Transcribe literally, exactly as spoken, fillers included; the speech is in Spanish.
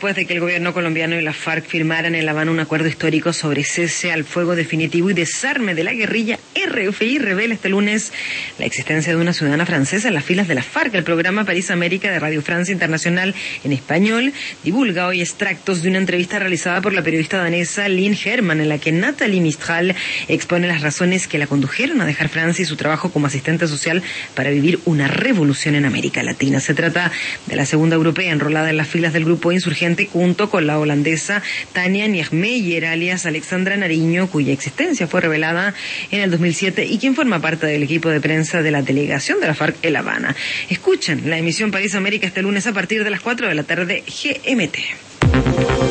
después de que el gobierno colombiano y la FARC firmaran en La Habana un acuerdo histórico sobre cese al fuego definitivo y desarme de la guerrilla, R F I revela este lunes la existencia de una ciudadana francesa en las filas de la FARC. El programa París América de Radio Francia Internacional en español divulga hoy extractos de una entrevista realizada por la periodista danesa Lynn Herman, en la que Nathalie Mistral expone las razones que la condujeron a dejar Francia y su trabajo como asistente social para vivir una revolución en América Latina. Se trata de la segunda europea enrolada en las filas del grupo insurgente, junto con la holandesa Tania Nijmeijer, alias Alexandra Nariño, cuya existencia fue revelada en el dos mil siete y quien forma parte del equipo de prensa de la delegación de la FARC en La Habana. Escuchen la emisión París América este lunes a partir de las cuatro de la tarde G M T.